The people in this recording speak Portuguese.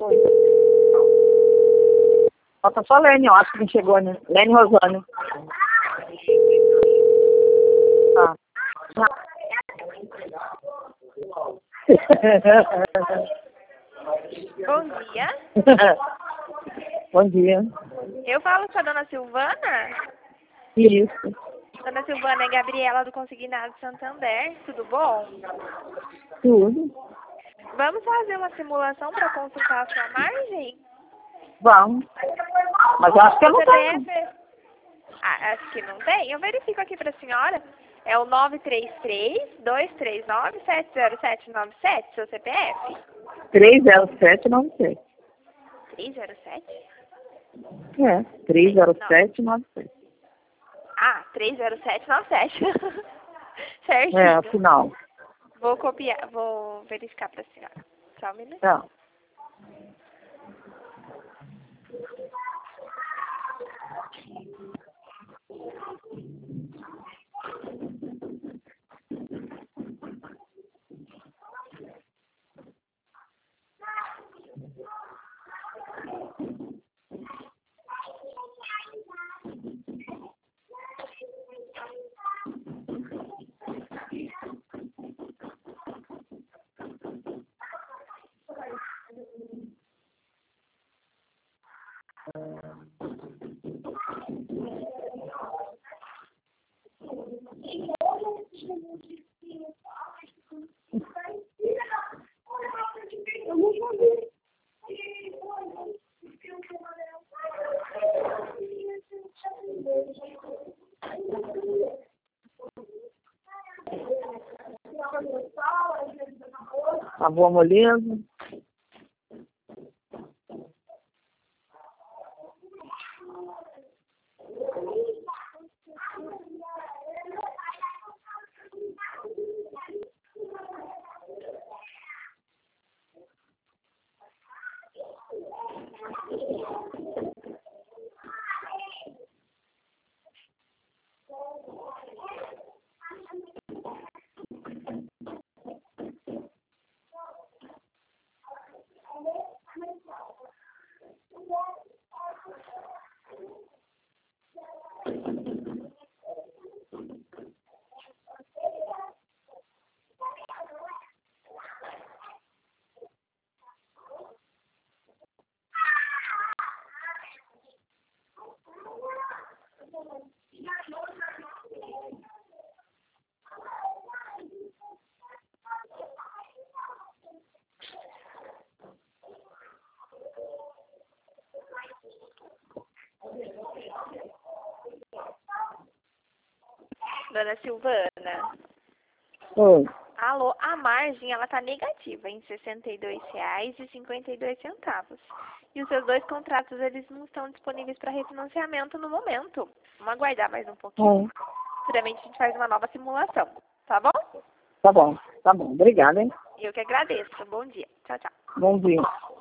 Foi. Falta só a Lene, eu acho que não chegou, né? Lene Rosane. Ah. Bom dia. Bom dia. Eu falo com a dona Silvana. Isso. Dona Silvana é Gabriela do Consignado Santander. Tudo bom? Tudo. Vamos fazer uma simulação para consultar a sua margem? Vamos. Mas eu acho que eu não tenho. CPF? Ah, acho que não tem. Eu verifico aqui para a senhora. É o 933-239-70797, seu CPF? 30797. 307? É, 30797. Ah, 30797. Certinho. É, afinal. Vou copiar, vou verificar para a senhora. Só um minuto. Tá. A boa moleza. Dona Silvana. Oi. Alô, a margem ela tá negativa em R$ 62,52. E os seus dois contratos eles não estão disponíveis para refinanciamento no momento. Vamos aguardar mais um pouquinho. Futuramente a gente faz uma nova simulação, tá bom? Tá bom. Tá bom. Obrigada, hein? Eu que agradeço. Bom dia. Tchau, tchau. Bom dia.